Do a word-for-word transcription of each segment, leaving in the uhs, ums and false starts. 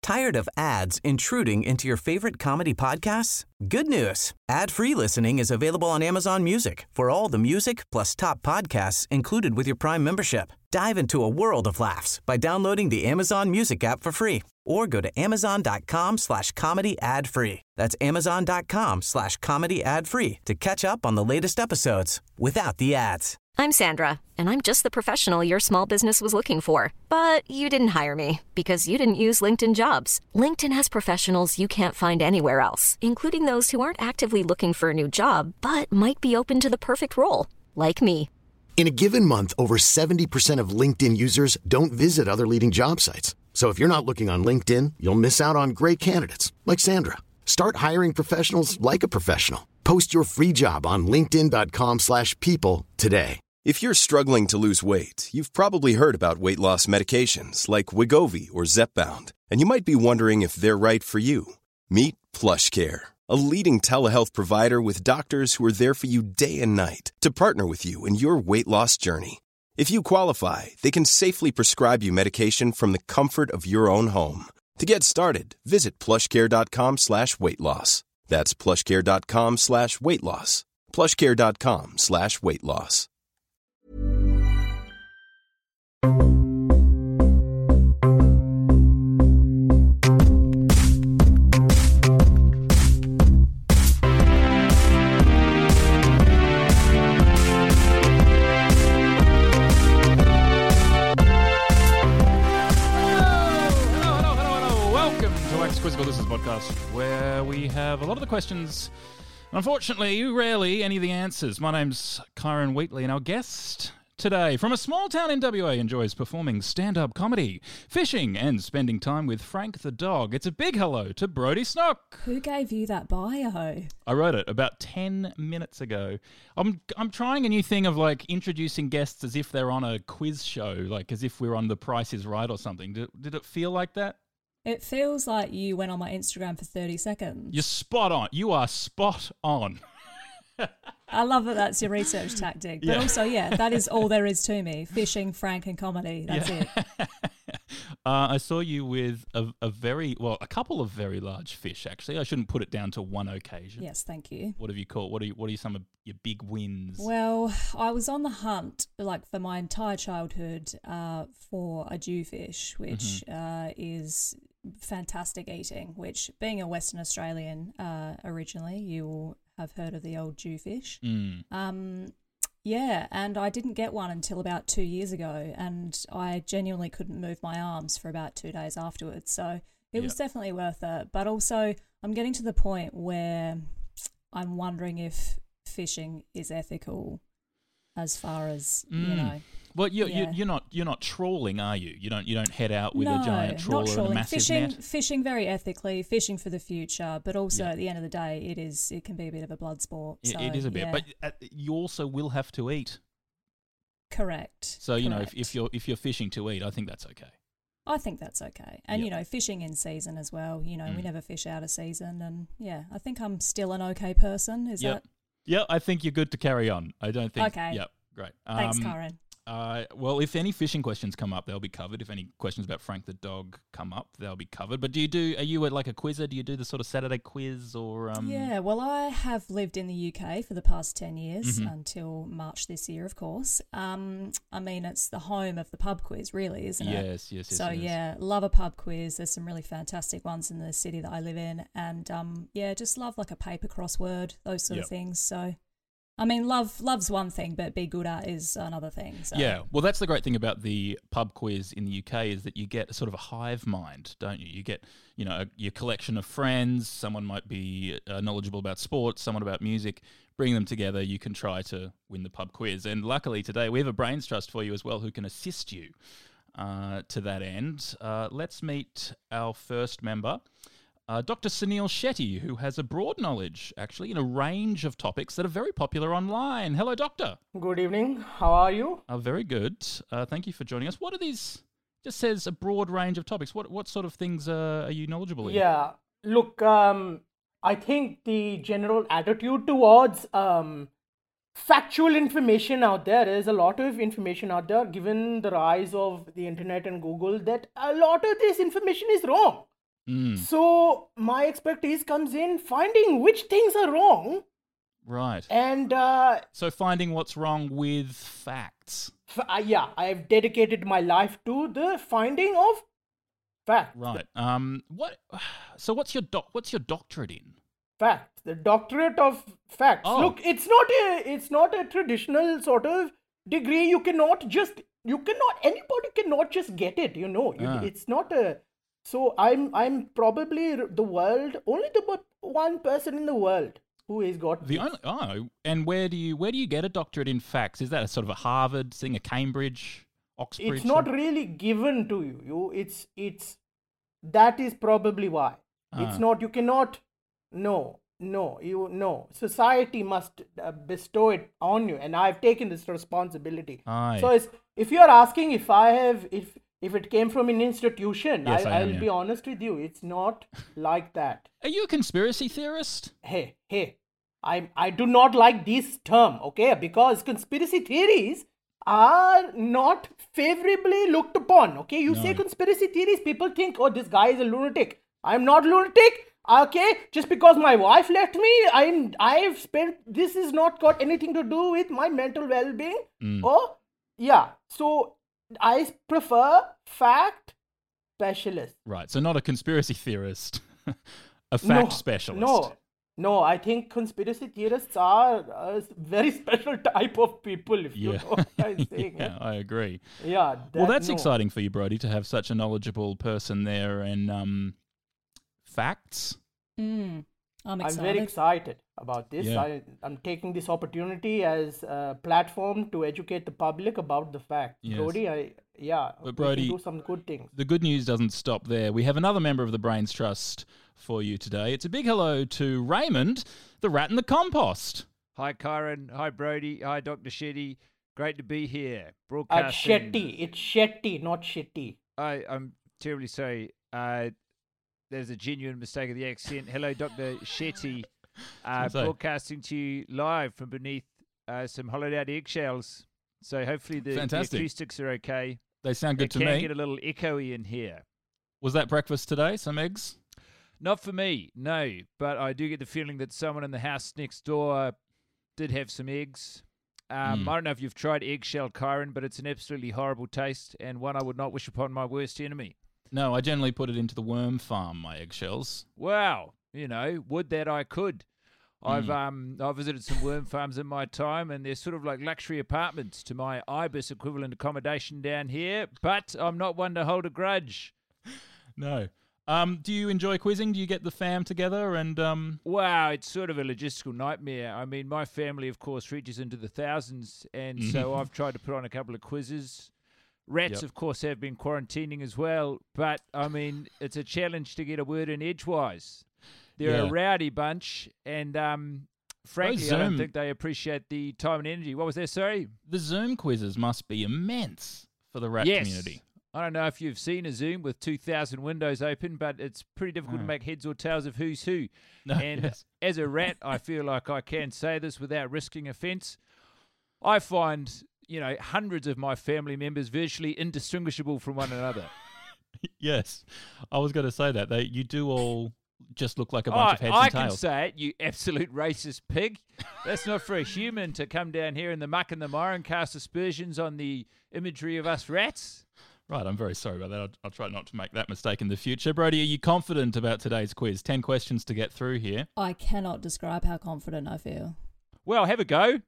Tired of ads intruding into your favorite comedy podcasts? Good news. Ad-free listening is available on Amazon Music for all the music plus top podcasts included with your Prime membership. Dive into a world of laughs by downloading the Amazon Music app for free or go to amazon.com slash comedy ad free. That's amazon.com slash comedy ad free to catch up on the latest episodes without the ads. I'm Sandra, and I'm just the professional your small business was looking for. But you didn't hire me because you didn't use LinkedIn Jobs. LinkedIn has professionals you can't find anywhere else, including those who aren't actively looking for a new job, but might be open to the perfect role, like me. In a given month, over seventy percent of LinkedIn users don't visit other leading job sites. So if you're not looking on LinkedIn, you'll miss out on great candidates like Sandra. Start hiring professionals like a professional. Post your free job on linkedin.com slash people today. If you're struggling to lose weight, you've probably heard about weight loss medications like Wegovy or Zepbound, and you might be wondering if they're right for you. Meet PlushCare, a leading telehealth provider with doctors who are there for you day and night to partner with you in your weight loss journey. If you qualify, they can safely prescribe you medication from the comfort of your own home. To get started, visit plushcare.com slash weight loss. That's plushcare.com slash weight loss. plushcare.com slash weight loss. This is a podcast where we have a lot of the questions, unfortunately, rarely any of the answers. My name's Kyron Wheatley, and our guest today, from a small town in W A, enjoys performing stand-up comedy, fishing, and spending time with Frank the dog. It's a big hello to Brodie Snook. Who gave you that bio? I wrote it about ten minutes ago. I'm I'm trying a new thing of like introducing guests as if they're on a quiz show, like as if we're on The Price is Right or something. Did, did it feel like that? It feels like you went on my Instagram for thirty seconds. You're spot on. You are spot on. I love that that's your research tactic. But Yeah. also, yeah, that is all there is to me. Fishing, Frank, and comedy. That's Yeah. it. uh, I saw you with a, a very, well, a couple of very large fish, actually. I shouldn't put it down to one occasion. Yes, thank you. What have you caught? What are, you, what are some of your big wins? Well, I was on the hunt, like, for my entire childhood uh, for a jewfish, which Mm-hmm. uh, is fantastic eating, which, being a Western Australian uh, originally, you will have heard of the old jewfish. Mm. Um, yeah, and I didn't get one until about two years ago, and I genuinely couldn't move my arms for about two days afterwards. So it was Yeah. definitely worth it. But also, I'm getting to the point where I'm wondering if fishing is ethical, as far as you Mm. know. Well, you, Yeah. you, you're not you're not trawling, are you? You don't you don't head out with no, a giant trawler not and a trawling. massive Fishing, net. fishing very ethically, fishing for the future, but also Yeah. at the end of the day, it is it can be a bit of a blood sport. It- So, it is a bit, yeah. but uh, you also will have to eat. Correct. So you know, if, correct. if you're if you're fishing to eat, I think that's okay. I think that's okay. And, Yep. you know, fishing in season as well. You know, we Mm. never fish out of season. And, yeah, I think I'm still an okay person. Is Yep. that? Yeah, I think you're good to carry on. I don't think. Okay. Yep. Great. Thanks, Um, Karen. Uh, well, if any fishing questions come up, they'll be covered. If any questions about Frank the dog come up, they'll be covered. But do you do? Are you at like a quizzer? Do you do the sort of Saturday quiz or? Um... Yeah, well, I have lived in the U K for the past ten years, Mhm. until March this year, of course. Um, I mean, it's the home of the pub quiz, really, isn't it? Yes, yes, yes. So, yes. yeah, love a pub quiz. There's some really fantastic ones in the city that I live in. And, um, yeah, just love like a paper crossword, those sort Yep. of things. So, I mean, love love's one thing, but be good at is another thing. So. Yeah, well, that's the great thing about the pub quiz in the U K is that you get sort of a hive mind, don't you? You get, you know, a, your collection of friends. Someone might be uh, knowledgeable about sports, someone about music. Bring them together. You can try to win the pub quiz. And luckily today we have a brains trust for you as well who can assist you uh, to that end. Uh, let's meet our first member. Uh, Doctor Sunil Shetty, who has a broad knowledge, actually, in a range of topics that are very popular online. Hello, Doctor. Good evening. How are you? Uh, very good. Uh, thank you for joining us. What are these? Just says a broad range of topics. What what sort of things uh, are you knowledgeable in? Yeah. Look, um, I think the general attitude towards um, factual information out there, there's a lot of information out there, given the rise of the internet and Google, that a lot of this information is wrong. Mm. So my expertise comes in finding which things are wrong. Right. And uh, so finding what's wrong with facts. f- uh, yeah, I've dedicated my life to the finding of facts. Right. Um. What? So what's your doc? What's your doctorate in? Facts. The doctorate of facts. Oh. Look, it's not a it's not a traditional sort of degree. You cannot just you cannot anybody cannot just get it. You know, You- Ah. it's not a. So I'm I'm probably the world only the mo- one person in the world who has got The this. only oh, and where do you where do you get a doctorate in facts? Is that a sort of a Harvard thing, a Cambridge, Oxford? It's not really given to you. You it's it's that is probably why. It's Ah. not you cannot no no you no society must uh, bestow it on you, and I've taken this responsibility. Aye. So it's, if you're asking if I have if if it came from an institution, Yes, I, I am, I'll yeah. be honest with you, it's not like that. Are you a conspiracy theorist? Hey, hey, I I do not like this term, okay? Because conspiracy theories are not favorably looked upon, okay? You say No. conspiracy theories, people think, oh, this guy is a lunatic. I'm not lunatic, okay? Just because my wife left me, I'm I've spent this is not got anything to do with my mental well-being. Mm. Oh, yeah. So I prefer fact specialist. Right. So not a conspiracy theorist, a fact No, specialist. No, no, I think conspiracy theorists are a very special type of people, if you Yeah. know what I'm saying. yeah, I agree. Yeah. well, that- that's no. exciting for you, Brody, to have such a knowledgeable person there and um, facts. Mm, I'm I'm excited. very excited about this. Yeah. I, I'm taking this opportunity as a platform to educate the public about the fact. Yes. Brody, I, yeah, But we Brody- can do some good things. The good news doesn't stop there. We have another member of the Brains Trust for you today. It's a big hello to Raymond, the rat in the compost. Hi, Kyron. Hi, Brody. Hi, Doctor Shetty. Great to be here. Uh, Broadcasting. Shetty. It's Shetty, not Shitty. I, I'm terribly sorry. Uh, there's a genuine mistake of the accent. Hello, Doctor Shetty. Uh, So- broadcasting to you live from beneath uh, some hollowed out eggshells. So hopefully the, the Fantastic. acoustics are okay. They sound good it to can me. get a little echoey in here. Was that breakfast today? Some eggs? Not for me, no. But I do get the feeling that someone in the house next door did have some eggs. Um, Mm. I don't know if you've tried eggshell Kyron, but it's an absolutely horrible taste and one I would not wish upon my worst enemy. No, I generally put it into the worm farm, my eggshells. Wow, you know, would that I could. I've Mm. um I visited some worm farms in my time, and they're sort of like luxury apartments to my IBIS equivalent accommodation down here. But I'm not one to hold a grudge. No. Um, do you enjoy quizzing? Do you get the fam together and um? Wow, it's sort of a logistical nightmare. I mean, my family, of course, reaches into the thousands, and so I've tried to put on a couple of quizzes. Rats, Yep. of course, have been quarantining as well, but I mean, it's a challenge to get a word in edgewise. They're Yeah. a rowdy bunch, and um, frankly, I don't Zoom- think they appreciate the time and energy. What was that? Sorry. The Zoom quizzes must be immense for the rat yes. community. I don't know if you've seen a Zoom with two thousand windows open, but it's pretty difficult to Oh. make heads or tails of who's who. No, And yes. as a rat, I feel like I can say this without risking offence. I find, you know, hundreds of my family members virtually indistinguishable from one another. Yes, I was going to say that. They, you do all just look like a bunch I, of heads I and can tails. say it, you absolute racist pig. That's not for a human to come down here in the muck and the mire and cast aspersions on the imagery of us rats. Right, I'm very sorry about that. I'll, I'll try not to make that mistake in the future. Brody, are you confident about today's quiz? Ten questions to get through here. I cannot describe how confident I feel. Well, have a go.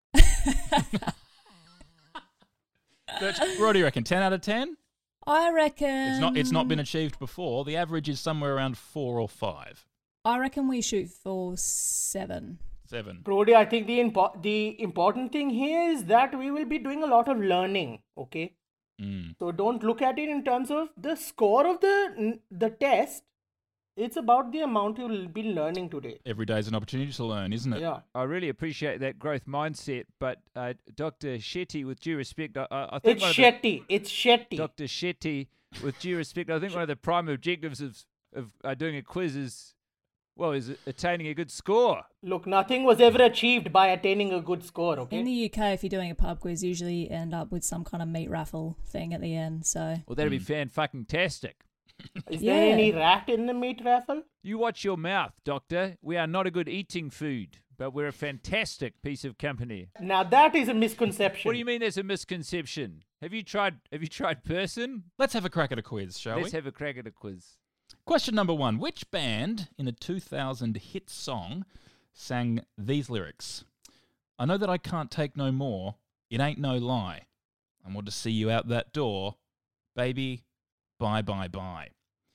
But what do you reckon? Ten out of ten? I reckon It's not. It's not been achieved before. The average is somewhere around four or five, I reckon we shoot for seven. seven. Brody, I think the impo- the important thing here is that we will be doing a lot of learning, okay? Mm. So don't look at it in terms of the score of the the test. It's about the amount you'll be learning today. Every day is an opportunity to learn, isn't it? Yeah. I really appreciate that growth mindset, but uh, Doctor Shetty, with due respect, I, I I think It's one of the- Shetty. It's Shetty. Doctor Shetty, with due respect, I think one of the prime objectives of of uh, doing a quiz is, well, is attaining a good score. Look, nothing was ever achieved by attaining a good score, okay? In the U K, if you're doing a pub quiz, usually you end up with some kind of meat raffle thing at the end. So Well, that'd be fan fucking tastic. Is Yeah. there any rat in the meat raffle? You watch your mouth, Doctor. We are not a good eating food, but we're a fantastic piece of company. Now that is a misconception. What do you mean there's a misconception? Have you tried Have you tried person? Let's have a crack at a quiz, shall Let's we? have a crack at a quiz. Question number one. Which band in a two thousand hit song sang these lyrics? I know that I can't take no more. It ain't no lie. I want to see you out that door. Baby, bye, bye, bye.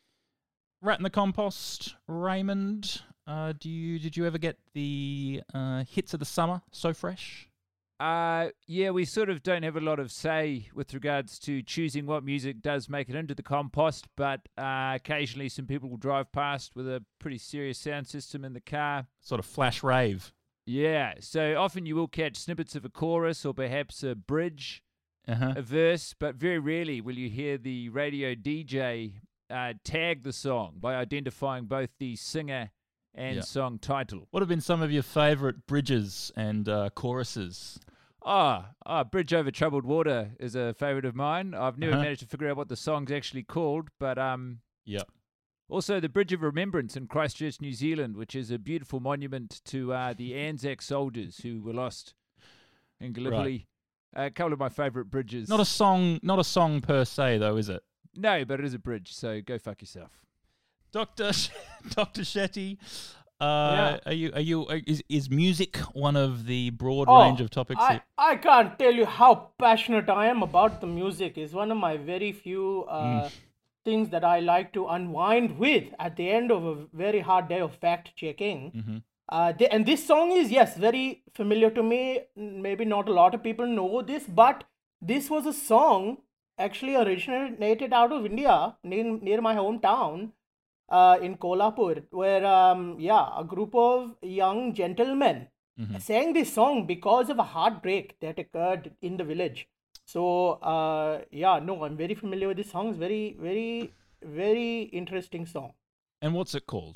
Rat in the Compost, Raymond, uh, do you did you ever get the uh, hits of the summer, So Fresh? Uh, yeah, we sort of don't have a lot of say with regards to choosing what music does make it into the compost, but uh, occasionally some people will drive past with a pretty serious sound system in the car. Sort of flash rave. Yeah, so often you will catch snippets of a chorus or perhaps a bridge, Uh-huh. a verse, but very rarely will you hear the radio D J uh, tag the song by identifying both the singer and Yeah. song title. What have been some of your favourite bridges and uh, choruses? Ah, ah, Bridge Over Troubled Water is a favourite of mine. I've never Uh-huh. managed to figure out what the song's actually called, but um, Yep. also the Bridge of Remembrance in Christchurch, New Zealand, which is a beautiful monument to uh, the Anzac soldiers who were lost in Gallipoli. A couple of my favourite bridges. Not a song, not a song per se, though, is it? No, but it is a bridge, so go fuck yourself. Doctor Doctor Shetty, uh, Yeah. are you are you are- is is music one of the broad Oh, range of topics? I, that- I can't tell you how passionate I am about the music. It's one of my very few uh, things that I like to unwind with at the end of a very hard day of fact checking. Mhm. Uh, the, and this song is, yes, very familiar to me. Maybe not a lot of people know this, but this was a song actually originated out of India, near, near my hometown, uh, in Kolhapur, where, um, yeah, a group of young gentlemen sang this song because of a heartbreak that occurred in the village. So, uh, yeah, no, I'm very familiar with this song. It's very, very, very interesting song. And what's it called?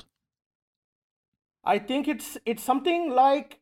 I think it's it's something like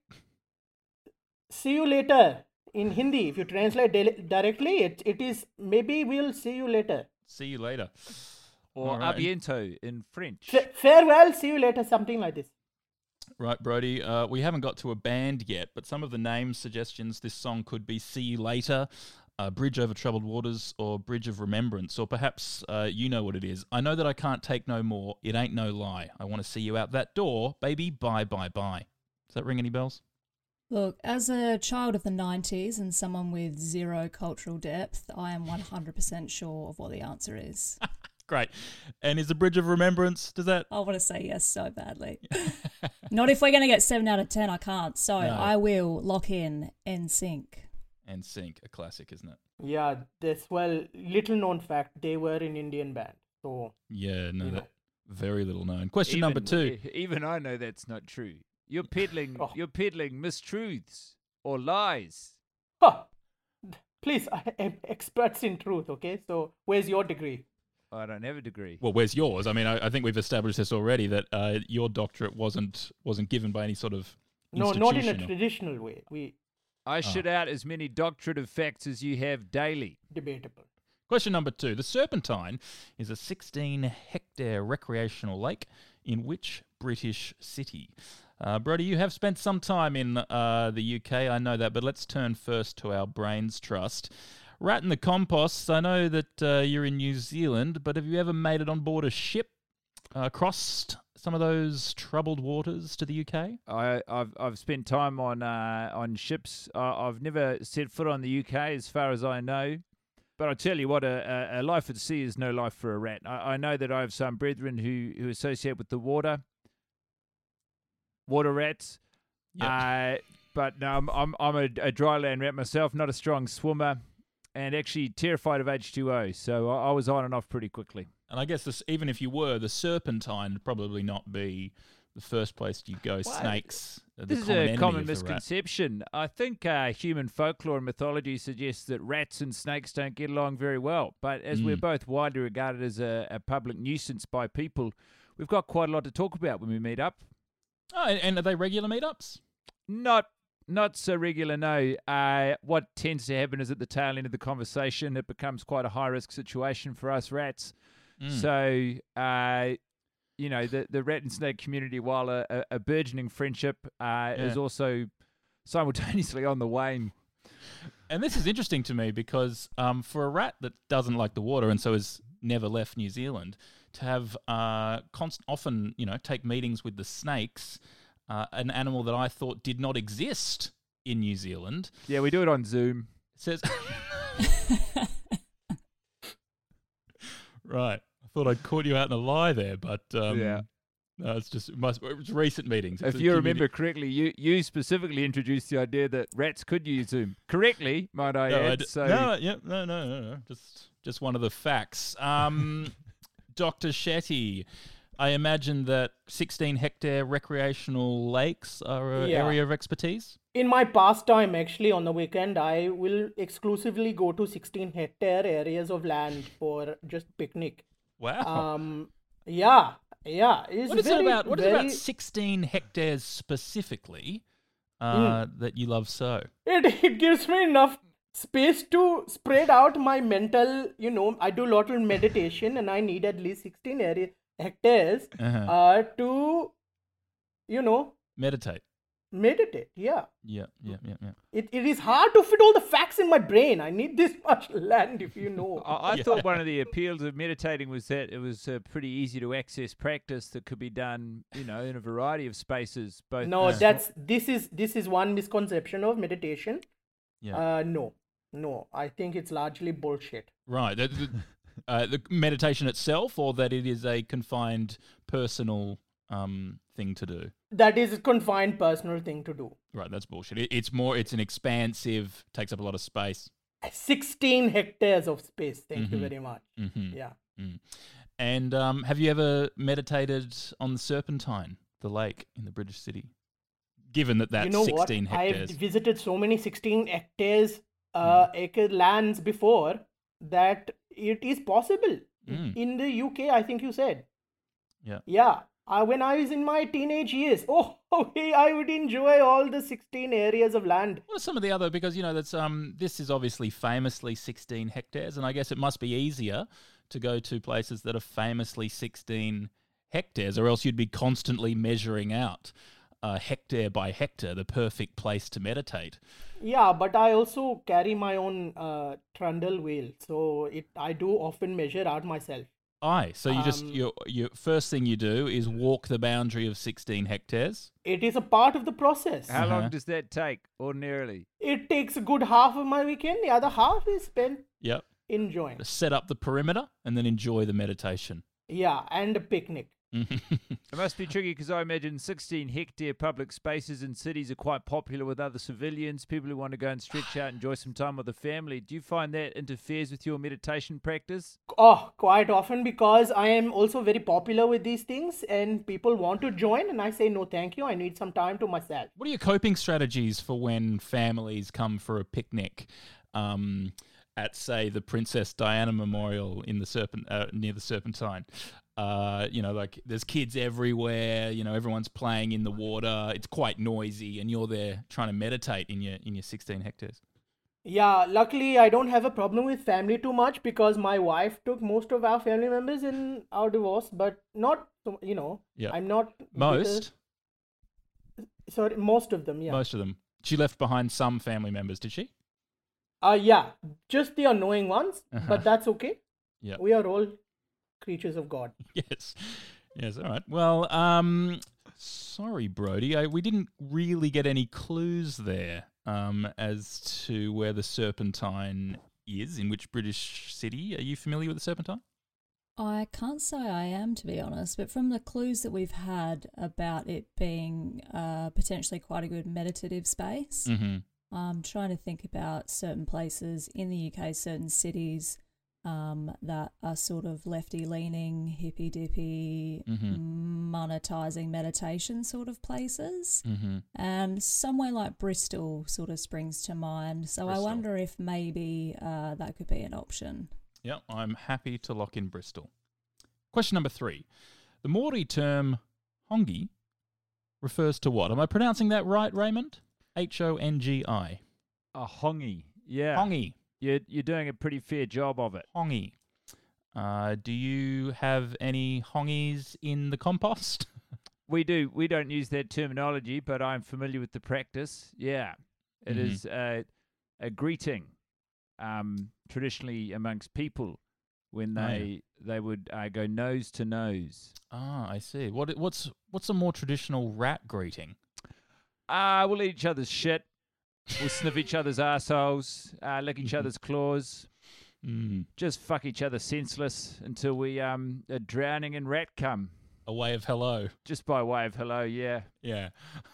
"See you later" in Hindi. If you translate di- directly, it it is maybe we'll see you later. See you later. Or All right. Abiento in French. Fa- farewell, see you later, something like this. Right, Brody. Uh, we haven't got to a band yet, but some of the name suggestions this song could be "See You Later," uh, "Bridge Over Troubled Waters," or "Bridge of Remembrance," or perhaps uh, you know what it is. I know that I can't take no more. It ain't no lie. I want to see you out that door, baby. Bye, bye, bye. Does that ring any bells? Look, as a child of the nineties and someone with zero cultural depth, I am one hundred percent sure of what the answer is. Great. And is the Bridge of Remembrance? Does that? I want to say yes so badly. Not if we're going to get seven out of ten, I can't. So No. I will lock in N Sync. And Sync, a classic, isn't it? Yeah, this well, little known fact, they were an Indian band. So Yeah, no, You know. that very little known. Question Even- number two. Even I know that's not true. You're peddling, Oh. you're peddling mistruths or lies. huh. Please, I am experts in truth. Okay, so where's your degree? I don't have a degree. Well, where's yours? I mean, I, I think we've established this already that uh, your doctorate wasn't wasn't given by any sort of No, not in a institution or- traditional way. We I shit out as many doctorate of facts as you have daily. debatable. Question number two. The Serpentine is a sixteen hectare recreational lake in which British city? Uh, Brody, you have spent some time in uh, the U K, I know that, but let's turn first to our brains trust. Rat in the Compost, I know that uh, you're in New Zealand, but have you ever made it on board a ship, uh, crossed some of those troubled waters to the U K? I, I've I've spent time on uh, on ships. Uh, I've never set foot on the U K, as far as I know. But I tell you what, a, a, a life at sea is no life for a rat. I, I know that I have some brethren who, who associate with the water, water rats. Yep. Uh, but no, I'm I'm, I'm a, a dryland rat myself, not a strong swimmer, and actually terrified of H two O. So I, I was on and off pretty quickly. And I guess this, even if you were, the Serpentine would probably not be the first place you go. Well, Snakes, are the This is common a enemy common of the rat. misconception. I think uh, human folklore and mythology suggests that rats and snakes don't get along very well. But as we're Mm. both widely regarded as a, a public nuisance by people, we've got quite a lot to talk about when we meet up. Oh, and, and are they regular meetups? Not not so regular, no. Uh, what tends to happen is at the tail end of the conversation, it becomes quite a high-risk situation for us rats. Mm. So, uh, you know, the, the rat and snake community, while a, a, a burgeoning friendship, uh, Yeah. is also simultaneously on the wane. And this is interesting to me because um, for a rat that doesn't like the water and so has never left New Zealand, to have uh, const- often, you know, take meetings with the snakes, uh, an animal that I thought did not exist in New Zealand. Yeah, we do it on Zoom. Says, right. I thought I'd caught you out in a lie there, but um, Yeah. no, it's just it must, it's recent meetings. It's If a you community- remember correctly, you, you specifically introduced the idea that rats could use Zoom. Correctly, might I No, I add. d- so no, yeah, no, no, no, no. Just, just one of the facts. Um, Doctor Shetty, I imagine that sixteen hectare recreational lakes are an Yeah. area of expertise. In my pastime, actually, on the weekend, I will exclusively go to sixteen hectare areas of land for just picnic. Wow. Um, yeah, yeah. It's what is very, it about? What is very, it about sixteen hectares specifically uh, that you love so? It, it gives me enough space to spread out my mental, you know, I do a lot of meditation and I need at least sixteen area, hectares Uh-huh. uh, to, you know, Meditate. meditate. Yeah. Yeah, yeah, yeah, yeah. It, it is hard to fit all the facts in my brain. I need this much land, if you know. I, I Yeah. thought one of the appeals of meditating was that it was a pretty easy to access practice that could be done, you know, in a variety of spaces. Both No, uh, that's this is this is one misconception of meditation. Yeah. Uh, no, no, I think it's largely bullshit. Right. The, the, uh, the meditation itself, or that it is a confined personal um, thing to do. That is a confined personal thing to do. Right. That's bullshit. It, it's more. It's an expansive. Takes up a lot of space. sixteen hectares of space. Thank you Mhm. very much. Mm-hmm. Yeah. Mm. And um, have you ever meditated on the Serpentine, the lake in the British city? Given that that's you know sixteen what? hectares. I've visited so many sixteen hectares uh, acre lands before that it is possible. Mm. In the U K, I think you said. Yeah. Yeah. Uh, when I was in my teenage years, oh, okay, I would enjoy all the sixteen areas of land. What are some of the other? Because you know that's um. This is obviously famously sixteen hectares, and I guess it must be easier to go to places that are famously sixteen hectares, or else you'd be constantly measuring out uh, hectare by hectare the perfect place to meditate. Yeah, but I also carry my own uh, trundle wheel, so it I do often measure out myself. Aye, so you just Um, your your first thing you do is walk the boundary of sixteen hectares. It is a part of the process. How long Uh-huh. does that take ordinarily? It takes a good half of my weekend. The other half is spent Yep. enjoying. Set up the perimeter and then enjoy the meditation. Yeah, and a picnic. It must be tricky because I imagine sixteen hectare public spaces in cities are quite popular with other civilians, people who want to go and stretch out and enjoy some time with the family. Do you find that interferes with your meditation practice? Oh, quite often because I am also very popular with these things and people want to join and I say, no, thank you. I need some time to myself. What are your coping strategies for when families come for a picnic um, at, say, the Princess Diana Memorial in the Serpent uh, near the Serpentine? Uh, you know, like there's kids everywhere. You know, everyone's playing in the water. It's quite noisy, and you're there trying to meditate in your in your sixteen hectares. Yeah, luckily I don't have a problem with family too much because my wife took most of our family members in our divorce, but not, so- you know, Yeah. I'm not... Most, Sorry, most of them, yeah. most of them. She left behind some family members, did she? Uh, yeah, just the annoying ones, Uh-huh. but that's okay. Yeah. We are all creatures of God. Yes. Yes. All right. Well, um, sorry, Brody. I, we didn't really get any clues there um, as to where the Serpentine is, in which British city. Are you familiar with the Serpentine? I can't say I am, to be honest, but from the clues that we've had about it being uh, potentially quite a good meditative space, Mm-hmm. I'm trying to think about certain places in the U K, certain cities um, that are sort of lefty-leaning, hippy-dippy, Mhm. monetizing meditation sort of places. Mm-hmm. And somewhere like Bristol sort of springs to mind. So Bristol. I wonder if maybe uh, that could be an option. Yeah, I'm happy to lock in Bristol. Question number three. The Māori term hongi refers to what? Am I pronouncing that right, Raymond? H O N G I. A hongi. Yeah. Hongi. You're, you're doing a pretty fair job of it. Hongi. Uh, do you have any hongies in the compost? We do. We don't use that terminology, but I'm familiar with the practice. Yeah, it Mhm. is a, a greeting, um, traditionally amongst people when Oh, yeah. they they would uh, go nose to nose. Ah, I see. What what's what's a more traditional rat greeting? Uh, we'll eat each other's shit. We'll sniff each other's assholes, uh, lick each other's claws, Mm. just fuck each other senseless until we um are drowning in rat cum. A way of hello. Just by way of hello, yeah. Yeah.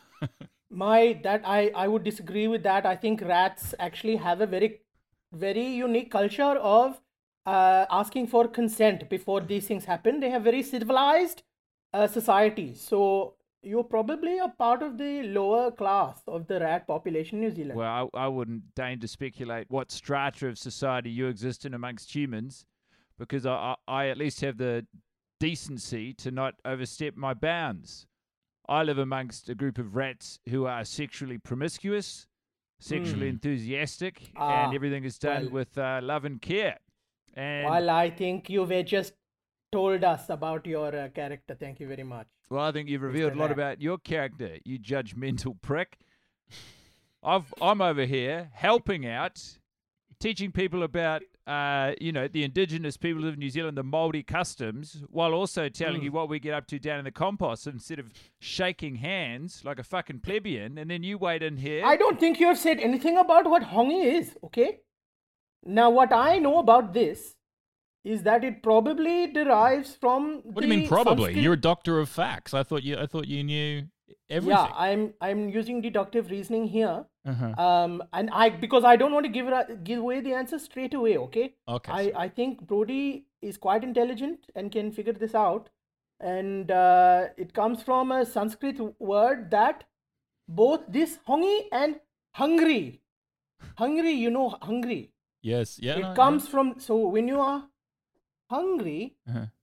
My that I I would disagree with that. I think rats actually have a very very unique culture of uh, asking for consent before these things happen. They have very civilized uh, societies. So you're probably a part of the lower class of the rat population in New Zealand. Well, I, I wouldn't deign to speculate what strata of society you exist in amongst humans, because I, I, I at least have the decency to not overstep my bounds. I live amongst a group of rats who are sexually promiscuous, sexually Mm. enthusiastic, Ah, and everything is done well. with uh, love and care. And Well, I think you were just told us about your uh, character. Thank you very much. well, I think you've revealed a lot Rat. about your character, you judgmental prick. I've, I'm over here helping out, teaching people about, uh, you know, the indigenous people of New Zealand, the Māori customs, while also telling Mm. you what we get up to down in the compost instead of shaking hands like a fucking plebeian, and then you wait in here. I don't think you have said anything about what hongi is, okay? Now, what I know about this is that it probably derives from. What do you mean the probably? Sanskrit- You're a doctor of facts. I thought you I thought you knew everything. Yeah, I'm I'm using deductive reasoning here. Uh-huh. Um, and I because I don't want to give it, give away the answer straight away. Okay. Okay. I I think Brody is quite intelligent and can figure this out, and uh, it comes from a Sanskrit word that both this hongi and hungry, hungry. You know, hungry. Yes. Yeah. it no, comes from. So when you are hungry, yeah. Uh-huh.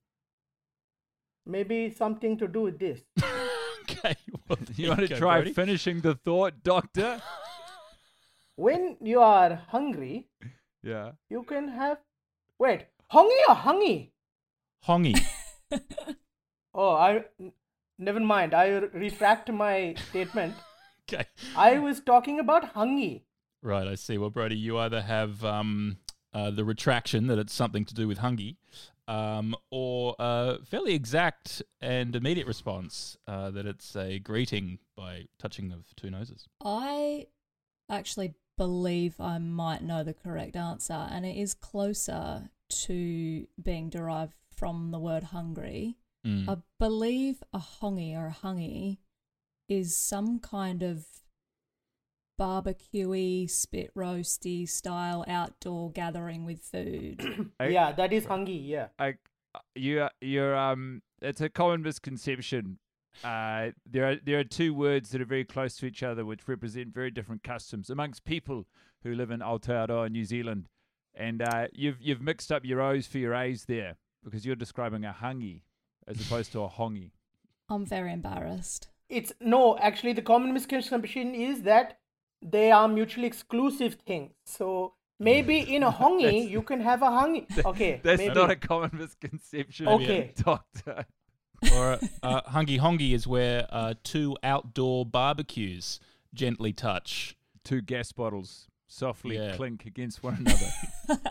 maybe something to do with this. Okay. Well, there you want to go, try Brody. finishing the thought, doctor? When you are hungry, Yeah. you can have. Wait, hongi or hungy? Hongi. Oh, I n- never mind. I retract my statement. Okay. I was talking about hungy. Right, I see. Well, Brody, you either have um, uh, the retraction that it's something to do with hungy, um, or a fairly exact and immediate response uh, that it's a greeting by touching of two noses. I actually believe I might know the correct answer, and it is closer to being derived from the word hungry. Mm. I believe a hongi or a hungy is some kind of barbecue-y, spit roasty style outdoor gathering with food. I- Yeah, that is hungy. Yeah. I, you, you're um. It's a common misconception. Uh, there are there are two words that are very close to each other, which represent very different customs amongst people who live in Aotearoa, New Zealand. And uh, you've you've mixed up your O's for your A's there because you're describing a hungy as opposed to a hongi. I'm very embarrassed. It's no, actually, the common misconception is that they are mutually exclusive things. So maybe in a hongi, you can have a hungy. Okay. That's maybe. not a common misconception, Okay. doctor. Or uh, hungy hongy is where uh, two outdoor barbecues gently touch. Two gas bottles softly Yeah. clink against one another.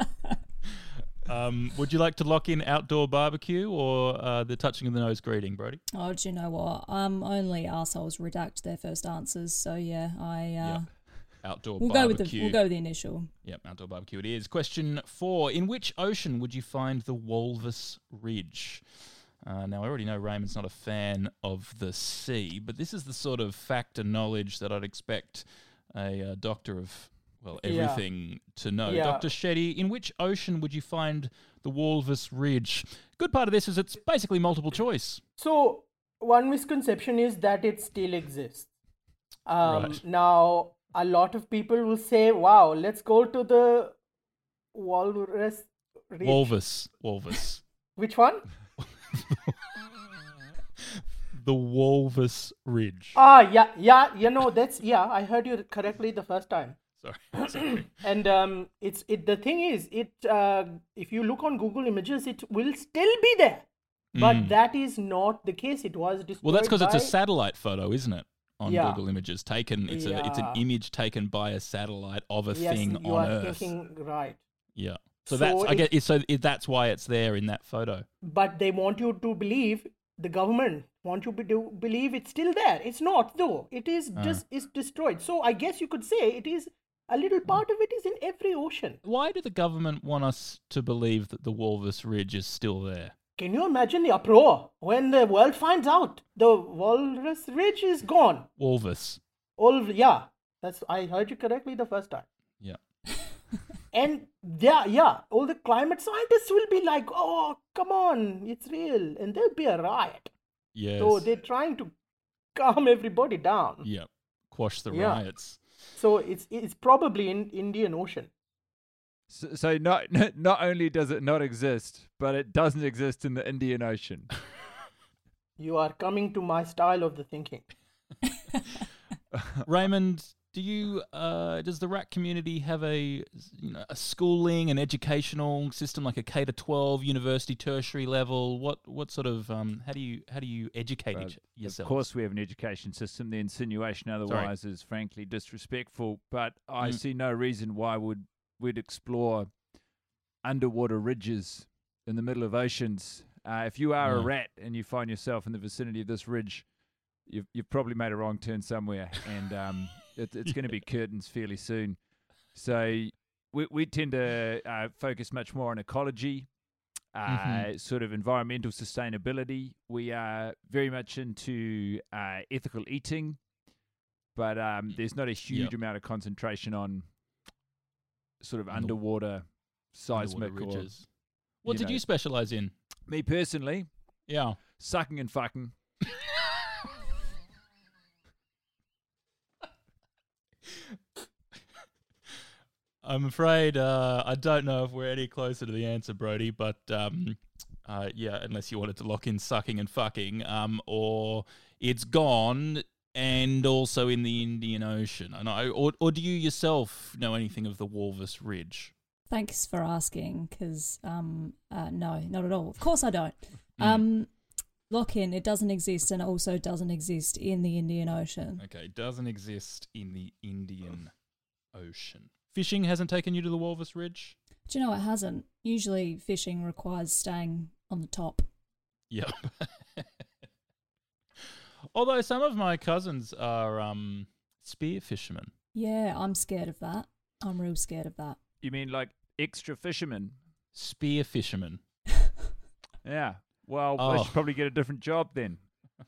Um, would you like to lock in outdoor barbecue or uh, the touching of the nose greeting, Brody? Oh, do you know what? Um, only arseholes redact their first answers, so yeah, I uh, Yeah. Outdoor we'll go with barbecue. the we'll go with the initial. Yep, outdoor barbecue it is. Question four. In which ocean would you find the Walvis Ridge? Uh, now, I already know Raymond's not a fan of the sea, but this is the sort of fact and knowledge that I'd expect a uh, doctor of, well, Yeah. everything to know. Yeah. Doctor Shetty, in which ocean would you find the Walvis Ridge? Good part of this is it's basically multiple choice. So one misconception is that it still exists. Um, Right. Now, a lot of people will say, "Wow, let's go to the walrus." Ridge." Walvis. Walvis. Which one? The Walvis Ridge. Ah, yeah, yeah. You know, that's yeah. I heard you correctly the first time. Sorry. Sorry. And um, it's it. The thing is, it uh, if you look on Google Images, it will still be there. But Mm. that is not the case. It was destroyed. Well, that's because it's a by- satellite photo, isn't it? On Yeah. Google Images, taken. It's a it's an Yeah. image taken by a satellite of a Yes, thing you on are Earth. thinking right. Yeah. So, So that's I it- get. So it, that's why it's there in that photo. But they want you to believe, the government want you to believe it's still there. It's not, though. It is Ah. just it's destroyed. So I guess you could say it is a little part of it is in every ocean. Why do the government want us to believe that the Walvis Ridge is still there? Can you imagine the uproar when the world finds out the Walrus Ridge is gone? Walvis. All yeah, that's I heard you correctly the first time. Yeah. And yeah, yeah, all the climate scientists will be like, "Oh, come on, it's real," and there'll be a riot. Yes. So they're trying to calm everybody down. Yeah. Quash the Yeah. riots. So it's it's probably in Indian Ocean. So, so not not only does it not exist, but it doesn't exist in the Indian Ocean. You are coming to my style of the thinking. Raymond, do you uh, does the rat community have a you know a schooling and educational system like a K to twelve university tertiary level? What what sort of um how do you how do you educate Well, each, yourself? Of course, we have an education system. The insinuation otherwise is frankly disrespectful. But I Mm. see no reason why would we'd explore underwater ridges in the middle of oceans. Uh, if you are a Yeah. rat and you find yourself in the vicinity of this ridge, you've you've probably made a wrong turn somewhere, and um, it, it's going to be curtains fairly soon. So we we tend to uh, focus much more on ecology. Uh, Mhm. Sort of environmental sustainability. We are very much into uh, ethical eating, but um, there's not a huge Yep. amount of concentration on sort of Under- underwater seismic Underwater or ridges. What you did know. you specialize in? me personally, Yeah. sucking and fucking. I'm afraid uh, I don't know if we're any closer to the answer, Brody, but um, uh, yeah, unless you wanted to lock in sucking and fucking, um, or it's gone and also in the Indian Ocean. I know, or, or do you yourself know anything of the Walvis Ridge? Thanks for asking, because um, uh, no, not at all. Of course I don't. Mm. Um, Lock-in, it doesn't exist, and it also doesn't exist in the Indian Ocean. Okay, doesn't exist in the Indian Ocean. Fishing hasn't taken you to the Walvis Ridge? Do you know it hasn't? Usually fishing requires staying on the top. Yep. Although some of my cousins are um, spear fishermen. Yeah, I'm scared of that. I'm real scared of that. You mean like extra fishermen? Spear fishermen. Yeah. Well, Oh. they should probably get a different job then.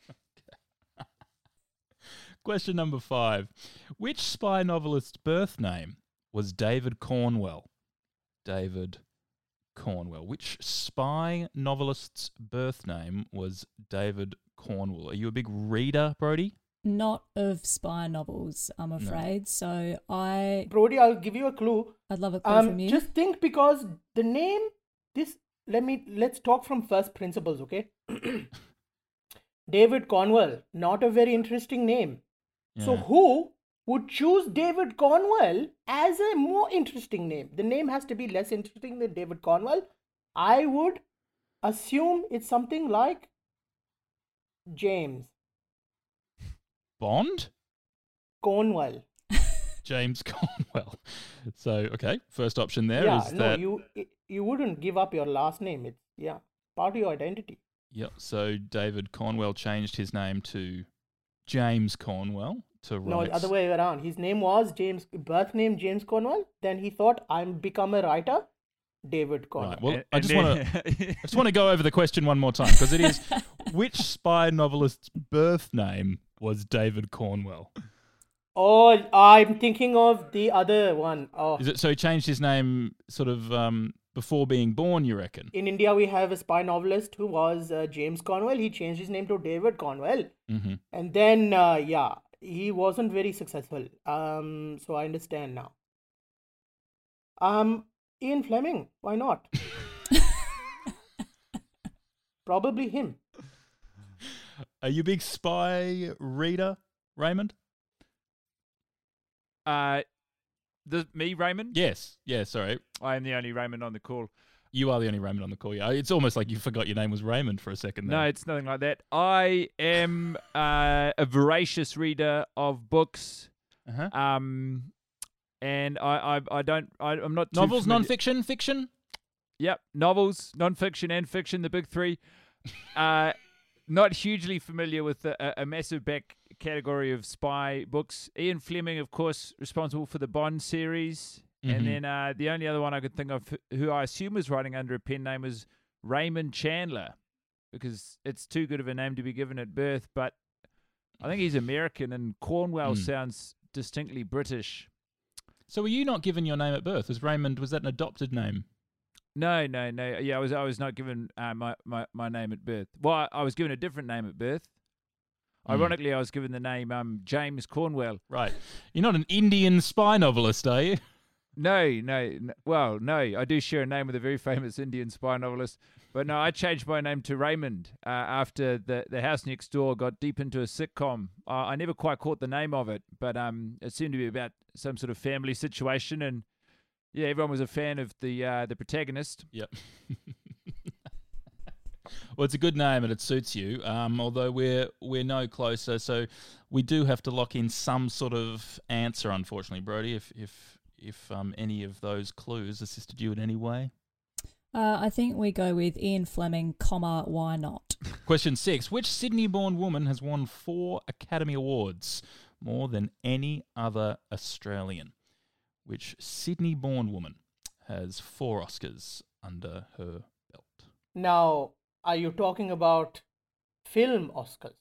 Question number five. Which spy novelist's birth name was David Cornwell? David Cornwell. Which spy novelist's birth name was David Cornwell? Are you a big reader, Brody? Not of spy novels, I'm afraid. So I, Brody, I'll give you a clue. I'd love a clue Um, from you. just think, because the name, this, let me, let's talk from first principles, okay? David Cornwell, not a very interesting name. So Yeah. who would choose David Cornwell as a more interesting name? The name has to be less interesting than David Cornwell. I would assume it's something like James Bond? Cornwell. James Cornwell. So, okay, first option there is yeah, no, that. you you wouldn't give up your last name. It's yeah, part of your identity. Yep. So David Cornwell changed his name to James Cornwell to No, write. the other way around. His name was James, birth name James Cornwell. Then he thought, I'm become a writer, David Cornwell. Right. Well, And- I and just want then- to. I just want to go over the question one more time, because it is which spy novelist's birth name was David Cornwell? Oh, I'm thinking of the other one. Oh, Is it so he changed his name sort of um, before being born? You reckon? in India, we have a spy novelist who was uh, James Cornwell. He changed his name to David Cornwell, Mm-hmm. and then uh, yeah, he wasn't very successful. Um, so I understand now. Um, Ian Fleming. Why not? Probably him. Are you a big spy reader, Raymond? Uh, The, me, Raymond? Yes. Yeah, sorry. I am the only Raymond on the call. You are the only Raymond on the call. Yeah, it's almost like you forgot your name was Raymond for a second there. No, it's nothing like that. I am uh, a voracious reader of books. Uh-huh. Um, and I, I, I don't, I, I'm not too Novels, familiar- non-fiction, fiction? Yep, novels, non-fiction and fiction, the big three. Uh, not hugely familiar with a, a massive back category of spy books. Ian Fleming, of course, responsible for the Bond series. Mm-hmm. And then uh, the only other one I could think of who I assume was writing under a pen name was Raymond Chandler, because it's too good of a name to be given at birth. But I think he's American, and Cornwell Mm. sounds distinctly British. So were you not given your name at birth? Was Raymond, was that an adopted name? No, no, no. Yeah, I was I was not given uh, my, my, my name at birth. Well, I, I was given a different name at birth. Mm. Ironically, I was given the name um, James Cornwell. Right. You're not an Indian spy novelist, are you? No, no, n- well, no. I do share a name with a very famous Indian spy novelist. But no, I changed my name to Raymond uh, after the, the house next door got deep into a sitcom. Uh, I never quite caught the name of it, but um, it seemed to be about some sort of family situation, and yeah, everyone was a fan of the uh, the protagonist. Yep. Well, it's a good name and it suits you. Um, although we're we're no closer, so we do have to lock in some sort of answer. Unfortunately, Brody, if if if um, any of those clues assisted you in any way. Uh, I think we go with Ian Fleming, comma, why not? Question six: which Sydney-born woman has won four Academy Awards, more than any other Australian? Which Sydney-born woman has four Oscars under her belt? Now, are you talking about film Oscars?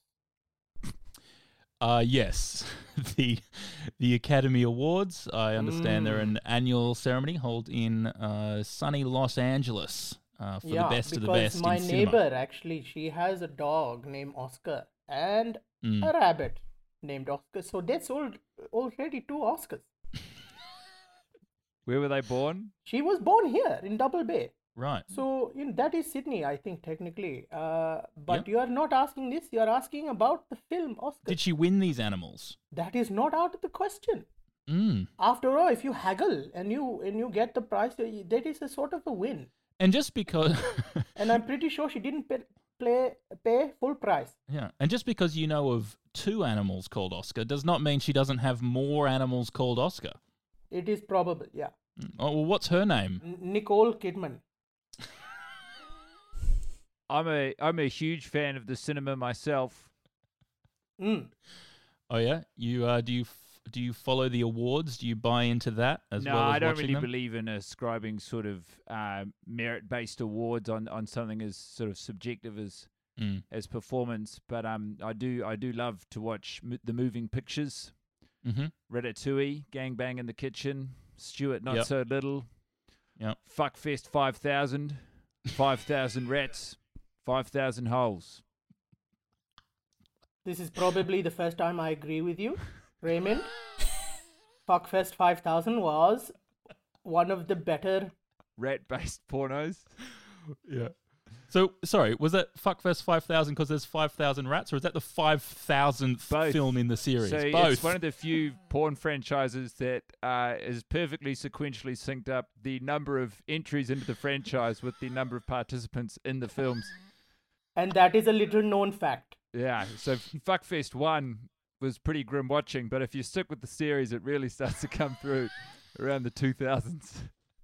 Uh, yes. the the Academy Awards, I understand they're an annual ceremony held in uh, sunny Los Angeles uh, for yeah, the best of the because best my in neighbor, cinema. actually, she has a dog named Oscar and Mm. a rabbit named Oscar. So they sold already two Oscars. Where were they born? She was born here in Double Bay. Right. So you know, that is Sydney, I think, technically. Uh, but Yep. you are not asking this. You are asking about the film Oscar. Did she win these animals? That is not out of the question. Mm. After all, if you haggle and you and you get the price, uh, that is a sort of a win. And just because, And I'm pretty sure she didn't pay, play, pay full price. yeah, and just because you know of two animals called Oscar does not mean she doesn't have more animals called Oscar. It is probable, yeah. Mm. Oh, well, what's her name? N- Nicole Kidman. I'm a I'm a huge fan of the cinema myself. Mm. Oh yeah, you uh, do you f- do you follow the awards? Do you buy into that as no, well as I don't watching really them? believe in ascribing sort of uh, merit-based awards on, on something as sort of subjective as Mm. as performance. But um, I do I do love to watch mo- the moving pictures. Mm-hmm. Ratatouille, Gangbang in the Kitchen, Stuart Not Yep. So Little, Yep. Fuckfest five thousand, five thousand rats, five thousand holes. This is probably the first time I agree with you, Raymond. Fuckfest five thousand was one of the better. Rat-based pornos. Yeah. So, sorry, was that Fuckfest five thousand because there's five thousand rats, or is that the five thousandth Both. film in the series? So Both. it's one of the few porn franchises that uh, is perfectly sequentially synced up the number of entries into the franchise with the number of participants in the films. And that is a little known fact. Yeah, so Fuckfest one was pretty grim watching, but if you stick with the series, it really starts to come through around the two thousands.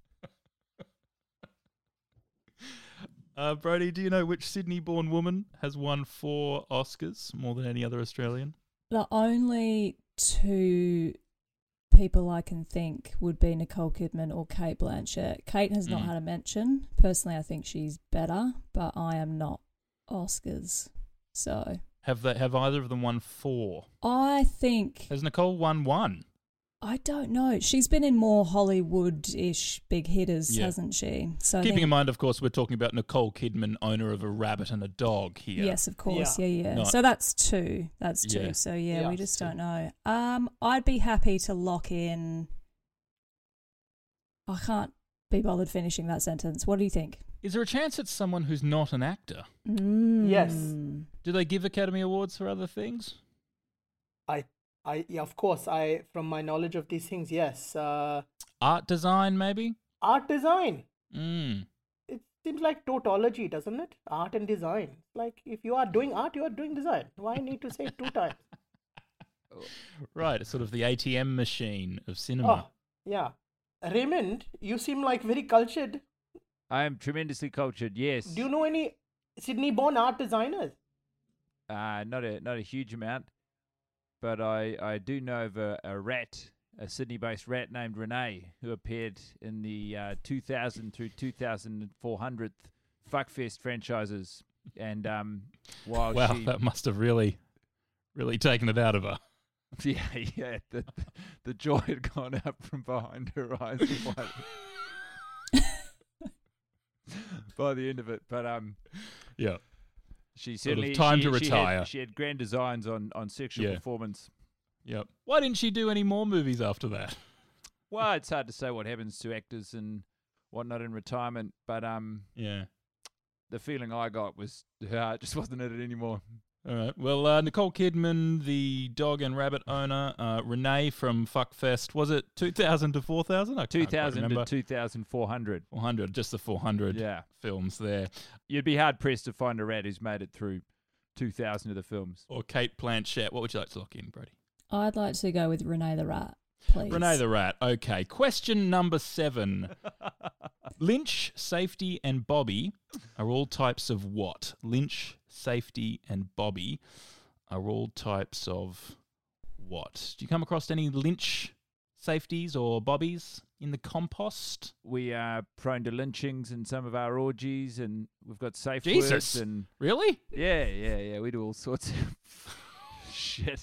Uh, Brody, do you know which Sydney-born woman has won four Oscars, more than any other Australian? The only two people I can think would be Nicole Kidman or Kate Blanchett. Kate has not Mm. had a mention. Personally, I think she's better, but I am not Oscars. So Have they? Have either of them won four? I think, Has Nicole won one? I don't know. She's been in more Hollywood-ish big hitters, Yeah. hasn't she? So I Keeping think, in mind, of course, we're talking about Nicole Kidman, owner of a rabbit and a dog here. yes, of course, yeah, Yeah. yeah. Not- So that's two. That's two. Yeah. So yeah, Yeah, we just two. don't know. Um, I'd be happy to lock in. I can't be bothered finishing that sentence. What do you think? Is there a chance it's someone who's not an actor? Mm. Yes. Do they give Academy Awards for other things? I I yeah, of course. I from my knowledge of these things, yes. Uh, Art design, maybe? art design. Mm. It seems like tautology, doesn't it? Art and design. Like if you are doing art, you are doing design. Why need to say it two times? Right, it's sort of the A T M machine of cinema. Oh, yeah. Raymond, you seem like very cultured. I am tremendously cultured, yes. Do you know any Sydney-born art designers? Uh, not a not a huge amount, but I, I do know of a, a rat, a Sydney-based rat named Renee, who appeared in the uh, two thousand through two thousand four hundred Fuckfest franchises. And um, while Wow, she, that must have really, really taken it out of her. yeah, yeah, the, the joy had gone out from behind her eyes by, by the end of it. But um, Yeah. she Sort of certainly time she, to she retire. Had, she had grand designs on on sexual Yeah. performance. Yep. Why didn't she do any more movies after that? Well, it's hard to say what happens to actors and whatnot in retirement, but um, Yeah. the feeling I got was her heart just wasn't in it anymore. All right. Well, uh, Nicole Kidman, the dog and rabbit owner, uh, Renee from Fuckfest, was it two thousand to four thousand? I two can't quite thousand to remember. two thousand four hundred. four hundred, just the four hundred Yeah. films there. You'd be hard pressed to find a rat who's made it through two thousand of the films. Or Kate Blanchett. What would you like to lock in, Brody? I'd like to go with Renee the Rat, please. Renee the Rat. Okay. Question number seven. Lynch, Safety, and Bobby are all types of what? Lynch, Safety, and Bobby are all types of what? Do you come across any Lynch safeties or bobbies in the compost? We are prone to lynchings in some of our orgies, and we've got safe Jesus. words. And Really? yeah, yeah, yeah. We do all sorts of shit.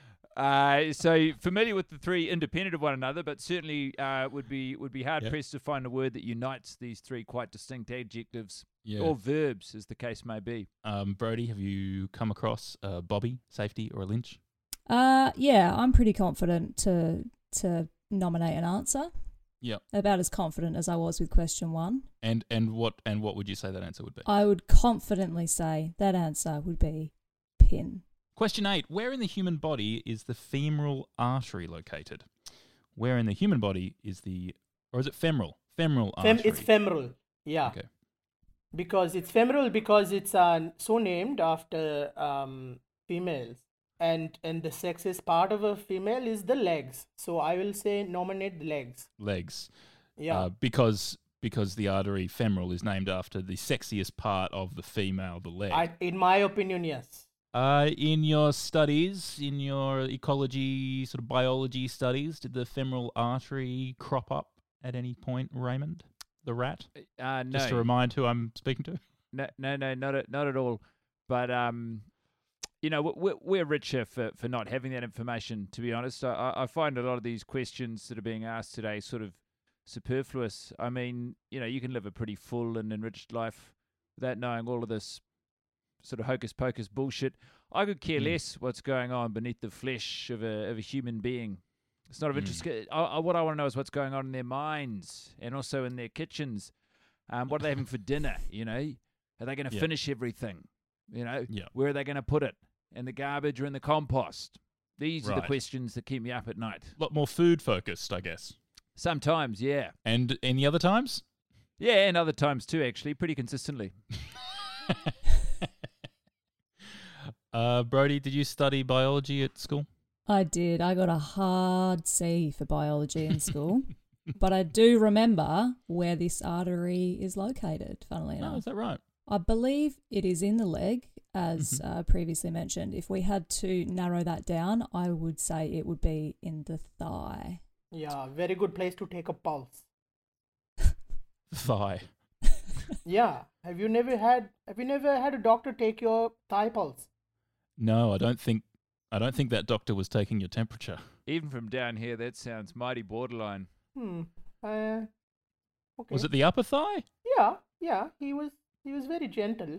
Uh, so familiar with the three independent of one another, but certainly uh, would be would be hard Yep. pressed to find a word that unites these three quite distinct adjectives Yeah. or verbs, as the case may be. Um, Brody, have you come across a Bobby, Safety, or a Lynch? Uh, yeah, I'm pretty confident to to nominate an answer. Yep. About as confident as I was with question one. And and what and what would you say that answer would be? I would confidently say that answer would be pin. Question eight. Where in the human body is the femoral artery located? Where in the human body is the, or is it femoral? Femoral Fem- artery. it's femoral. Yeah. Okay. Because it's femoral because it's uh, so named after um, females. And and the sexiest part of a female is the legs. So I will say nominate the legs. Legs. Yeah. Uh, because because the artery femoral is named after the sexiest part of the female, the leg. I, in my opinion, yes. Uh, in your studies, in your ecology, sort of biology studies, did the femoral artery crop up at any point, Raymond, the rat? Uh, no, Just to remind who I'm speaking to. no, no, no, not at, not at all. But um, you know, we're, we're richer for, for not having that information. To be honest, I, I find a lot of these questions that are being asked today sort of superfluous. I mean, you know, you can live a pretty full and enriched life without knowing all of this sort of hocus pocus bullshit. I could care Mm. less what's going on beneath the flesh of a of a human being. It's not of Mm. interest. I, I, what I want to know is what's going on in their minds and also in their kitchens. Um, what are they having for dinner? You know, are they going to Yeah. finish everything? You know, Yeah. where are they going to put it? In the garbage or in the compost? These are the Right. questions that keep me up at night. A lot more food focused, I guess. Sometimes, yeah, And any other times? yeah, and other times too. Actually, pretty consistently. uh, Brody, did you study biology at school? I did. I got a hard C for biology in school. But I do remember where this artery is located, funnily Oh, enough. is that right? I believe it is in the leg, as Mhm. uh, previously mentioned. If we had to narrow that down, I would say it would be in the thigh. Yeah, very good place to take a pulse. Thigh. Yeah. Have you never had have you never had a doctor take your thigh pulse? No, I don't think I don't think that doctor was taking your temperature. Even from down here, that sounds mighty borderline. Hmm. Uh okay. Was it the upper thigh? Yeah, yeah. He was he was very gentle.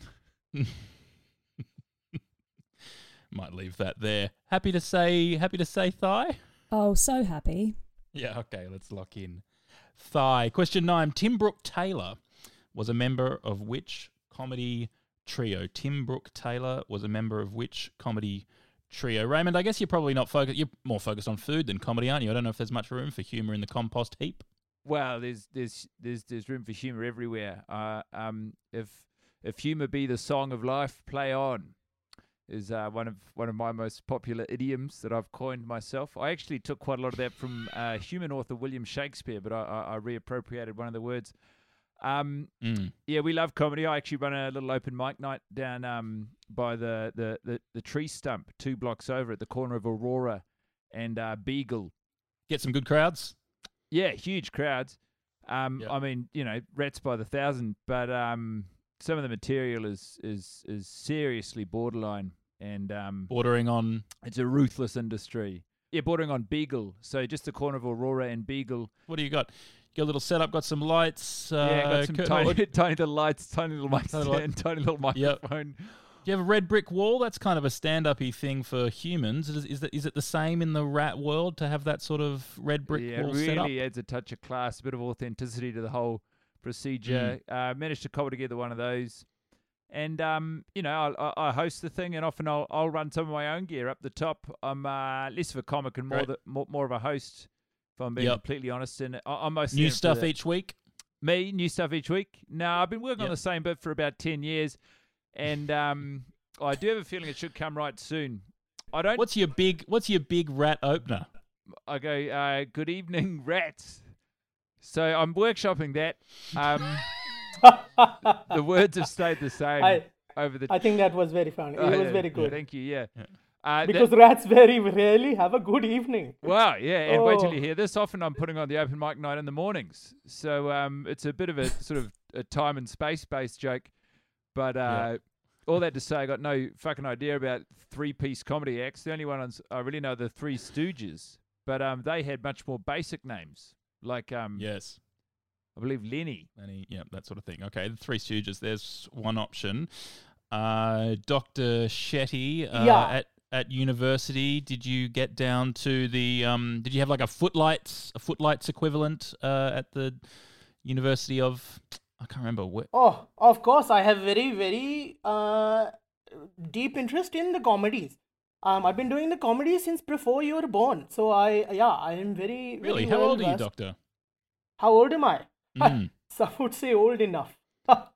Might leave that there. Happy to say happy to say thigh? Oh, so happy. Yeah, okay, let's lock in. Thigh. Question nine. Tim Brooke Taylor was a member of which comedy trio? Tim Brooke Taylor was a member of which comedy trio. Raymond, I guess you're probably not focused. You're more focused on food than comedy, aren't you? I don't know if there's much room for humour in the compost heap. Well, there's there's there's there's room for humour everywhere. Uh, um, if if humour be the song of life, play on, is uh, one of one of my most popular idioms that I've coined myself. I actually took quite a lot of that from uh, human author William Shakespeare, but I, I, I reappropriated one of the words. Um, mm. Yeah, we love comedy. I actually run a little open mic night down um, by the, the, the, the tree stump two blocks over at the corner of Aurora and uh, Beagle. Get some good crowds. Yeah, huge crowds. Um, Yep. I mean, you know, rats by the thousand, but um, some of the material is is is seriously borderline, and um, Bordering on. it's a ruthless industry. Yeah, bordering on Beagle. So just the corner of Aurora and Beagle. What do you got? You got a little setup, got some lights. Uh, yeah, got some curtain tiny, rod. tiny little lights, tiny little mic Tiny li- stand, tiny little microphone. Do you have a red brick wall? That's kind of a stand-up-y thing for humans. Is, is, that, is it the same in the rat world to have that sort of red brick Yeah, wall it set up? really adds a touch of class, a bit of authenticity to the whole procedure. Mm. Uh, managed to cobble together one of those. And, um, you know, I, I, I host the thing, and often I'll, I'll run some of my own gear up the top. I'm uh, less of a comic and more, Great. the, more more of a host, if I'm being Yep. completely honest. And I, I'm mostly New in for stuff the- each week? Me, new stuff each week. No, I've been working on Yep. the same bit for about ten years, and um, I do have a feeling it should come right soon. I don't. What's your big What's your big rat opener? I go, uh, good evening, rats. So I'm workshopping that. Um, the words have stayed the same I over the. I think that was very funny. It Oh, was yeah, very yeah, good. Thank you. Yeah. Yeah. Uh, Because that, rats very rarely have a good evening. wow. Yeah. And wait till Oh. you hear this. Often I'm putting on the open mic night in the mornings, so um, it's a bit of a sort of a time and space based joke, but. Uh, Yeah. All that to say, I got no fucking idea about three-piece comedy acts. The only ones I really know are the Three Stooges, but um, they had much more basic names, like um, Yes. I believe Lenny. Any, yeah, that sort of thing. Okay, the Three Stooges. There's one option. Uh, Doctor Shetty. Uh, Yeah. At at university, did you get down to the? Um, did you have like a footlights, a footlights equivalent uh, at the University of? I can't remember what. Oh, of course, I have very, very uh, deep interest in the comedies. Um, I've been doing the comedy since before you were born. So I, yeah, I am very, very Really? How well old are you, versed. Doctor? How old am I? Mm. Some would say old enough. I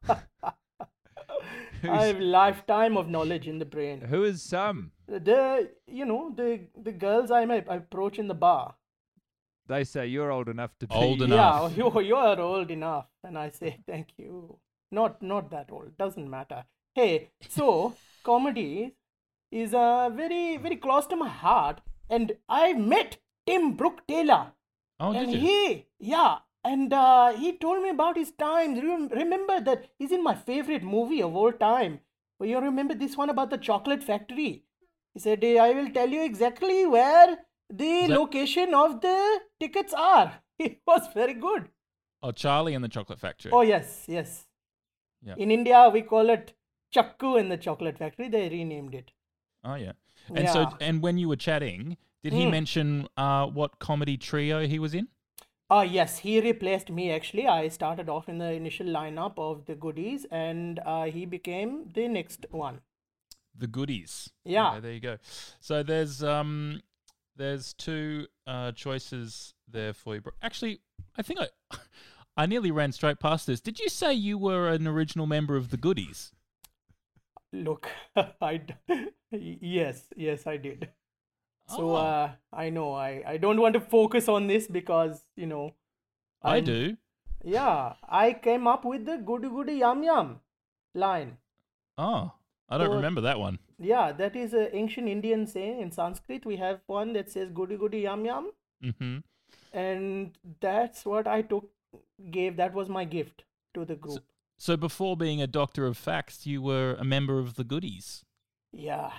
have lifetime of knowledge in the brain. Who is some? The, you know, the the girls I may approach in the bar. They say you're old enough to be Old enough. Yeah, you you are old enough, and I say thank you. Not not that old. Doesn't matter. Hey, so comedy is uh, very very close to my heart, and I met Tim Brooke Taylor, Oh, and did you? he yeah, and uh, he told me about his times. Rem- Remember that he's in my favorite movie of all time. Well, you remember this one about the chocolate factory? He said, "Hey, I will tell you exactly where the that- location of the tickets are." It was very good. Oh, Charlie and the Chocolate Factory. Oh, yes, yes. Yeah. In India, we call it Chakku and the Chocolate Factory. They renamed it. Oh, yeah. And so, Yeah. and when you were chatting, did he Hmm. mention uh, what comedy trio he was in? Ah, yes, he replaced me actually. I started off in the initial lineup of the Goodies, and uh, he became the next one. The Goodies. Yeah. Okay, there you go. So there's um there's two uh, choices there for you. bro. Actually, I think I I nearly ran straight past this. Did you say you were an original member of the Goodies? Look, I d- yes, yes, I did. So Oh. uh, I know I, I don't want to focus on this because you know. I I'm- do. Yeah, I came up with the goody goody yum yum line. Oh, I don't So- remember that one. Yeah, that is an ancient Indian saying. In Sanskrit, we have one that says goody goody yum yum, Mm-hmm. and that's what I took, gave. That was my gift to the group. So before being a doctor of facts, you were a member of the Goodies. Yeah,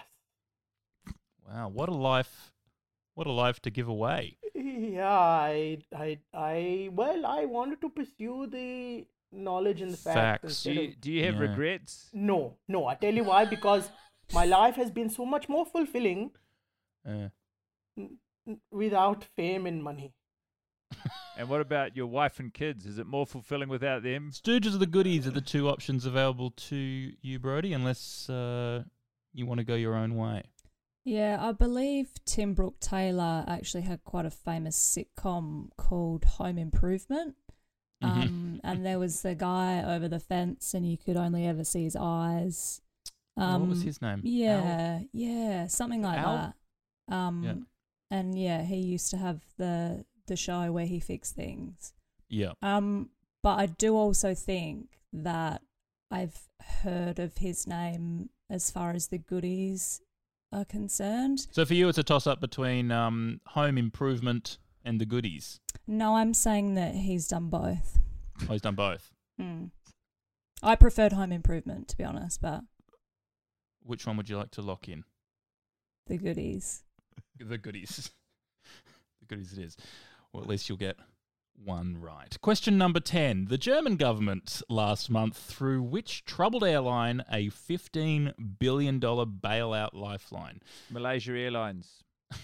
Wow, what a life! What a life to give away. yeah. I, I, I. Well, I wanted to pursue the knowledge and the facts. Facts. Do instead you, of- do you have Yeah. regrets? No, no. I tell you why. Because my life has been so much more fulfilling Uh, n- n- without fame and money. And what about your wife and kids? Is it more fulfilling without them? Stooges or the Goodies are the two options available to you, Brody, unless uh, you want to go your own way. Yeah, I believe Tim Brooke Taylor actually had quite a famous sitcom called Home Improvement. Mm-hmm. Um, and there was the guy over the fence and you could only ever see his eyes. Um, what was his name? Yeah, yeah, something like Al? that. Um, Yeah. And yeah, he used to have the the show where he fixed things. Yeah. Um, but I do also think that I've heard of his name as far as the goodies are concerned. So for you, it's a toss-up between um, Home Improvement and the Goodies. No, I'm saying that he's done both. Oh, he's done both. Mm. I preferred Home Improvement, to be honest, but Which one would you like to lock in? the goodies. The Goodies. The Goodies it is. Or at least you'll get one right. Question number ten. The German government last month threw which troubled airline a fifteen billion dollars bailout lifeline? Malaysia Airlines.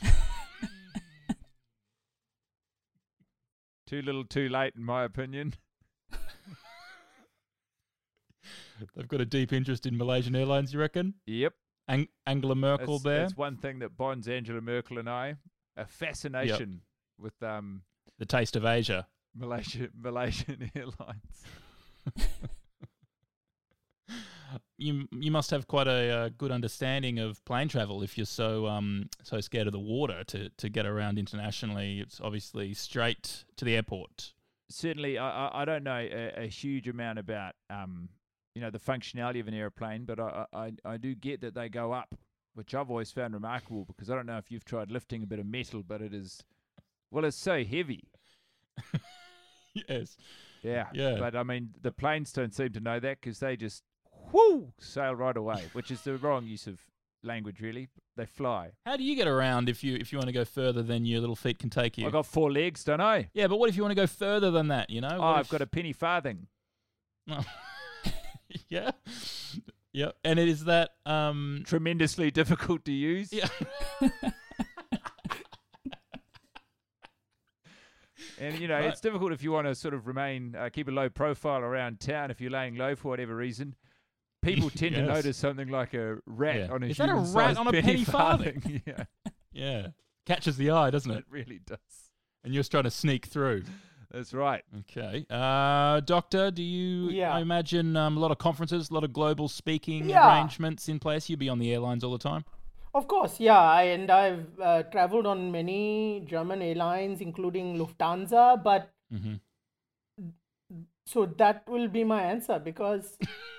Too little, too late, in my opinion. They've got a deep interest in Malaysian Airlines, you reckon? Yep. Ang- Angela Merkel That's, there. that's one thing that bonds Angela Merkel and I. A fascination with um, The taste of Asia. Malaysia, Malaysian Airlines. You you must have quite a uh, good understanding of plane travel if you're so um so scared of the water to, to get around internationally. It's obviously straight to the airport. Certainly, I, I, I don't know a, a huge amount about um, you know, the functionality of an airplane, but I, I, I do get that they go up, which I've always found remarkable because I don't know if you've tried lifting a bit of metal, but it is, well, it's so heavy. Yes. Yeah. Yeah. But I mean, the planes don't seem to know that because they just whoo sail right away, which is the wrong use of language, really. They fly. How do you get around if you if you want to go further than your little feet can take you? I got four legs, don't I? Yeah, but what if you want to go further than that? You know? Oh, What I've if- got a penny farthing. Oh. Yeah. Yeah. And it is that um Tremendously difficult to use. yeah. And, you know, Right. it's difficult if you want to sort of remain, uh, keep a low profile around town if you're laying low for whatever reason. People tend to Yes. notice something like a rat Yeah. on a Is that a rat human-sized on a penny farthing? yeah, Yeah. Catches the eye, doesn't it? it really does. And you're just trying to sneak through. That's right. Okay. Uh, Doctor, do you Yeah. I imagine um, a lot of conferences, a lot of global speaking Yeah. arrangements in place? You'd be on the airlines all the time? Of course, yeah, I, and I've uh, traveled on many German airlines, including Lufthansa, but Mm-hmm. so that will be my answer because,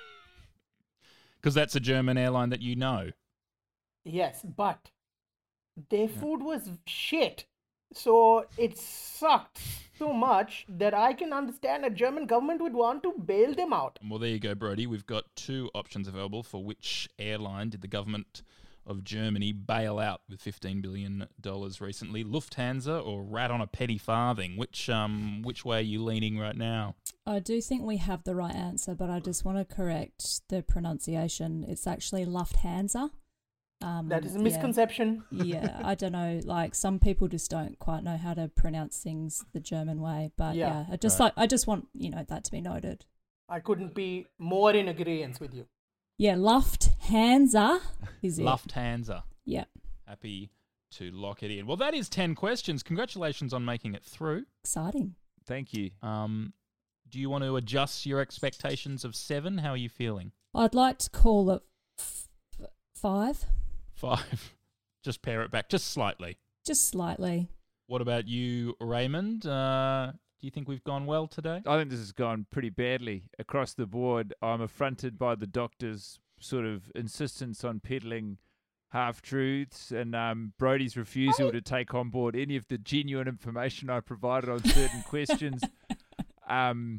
Because that's a German airline that you know. yes, but their food was shit. So it sucked so much that I can understand a German government would want to bail them out. Well, there you go, Brody. We've got two options available for which airline did the government of Germany bail out with fifteen billion dollars recently, Lufthansa or rat on a penny farthing? Which um which way are you leaning right now? I do think we have the right answer, but I just want to correct the pronunciation. It's actually Lufthansa. Um, That is a yeah. misconception. Yeah, I don't know. Like some people just don't quite know how to pronounce things the German way. But Yeah. yeah, I just Right. like I just want you know that to be noted. I couldn't be more in agreement with you. Yeah, Lufthansa is it? Lufthansa. Yeah, Happy to lock it in. Well, that is ten questions. Congratulations on making it through. exciting. Thank you. Um, do you want to adjust your expectations of seven? How are you feeling? I'd like to call it f- five, Five. Just pare it back just slightly. just slightly. What about you, Raymond? Uh, do you think we've gone well today? I think this has gone pretty badly across the board. I'm affronted by the doctor's sort of insistence on peddling half-truths and um, Brody's refusal to take on board any of the genuine information I provided on certain questions. Um,